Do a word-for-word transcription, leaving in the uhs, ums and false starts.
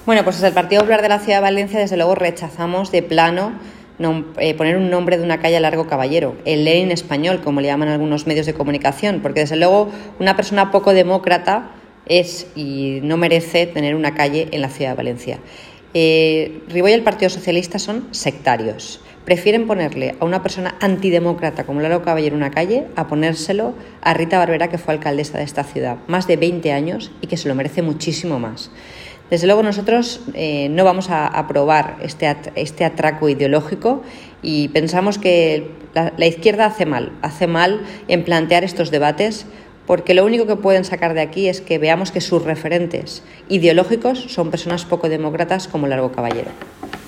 Bueno, pues desde el Partido Popular de la Ciudad de Valencia, desde luego, rechazamos de plano no, eh, poner un nombre de una calle a Largo Caballero, el Lenin español, como le llaman algunos medios de comunicación, porque desde luego una persona poco demócrata es y no merece tener una calle en la Ciudad de Valencia. Eh, Ribó y el Partido Socialista son sectarios. Prefieren ponerle a una persona antidemócrata como Largo Caballero una calle a ponérselo a Rita Barberá, que fue alcaldesa de esta ciudad más de veinte años y que se lo merece muchísimo más. Desde luego nosotros eh, no vamos a aprobar este, at este atraco ideológico y pensamos que la, la izquierda hace mal, hace mal en plantear estos debates, porque lo único que pueden sacar de aquí es que veamos que sus referentes ideológicos son personas poco demócratas como Largo Caballero.